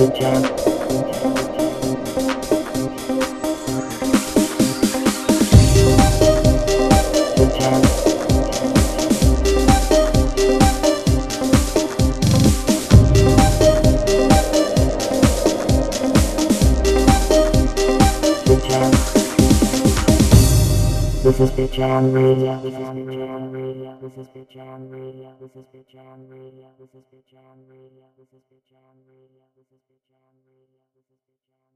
This is Big Jam Radio. This is Big Jam Radio. This is Big Jam Radio. This is Big Jam Radio. This is Big Jam Radio. This is Big Jam Radio. This is Big Jam Radio. This is Big Jam.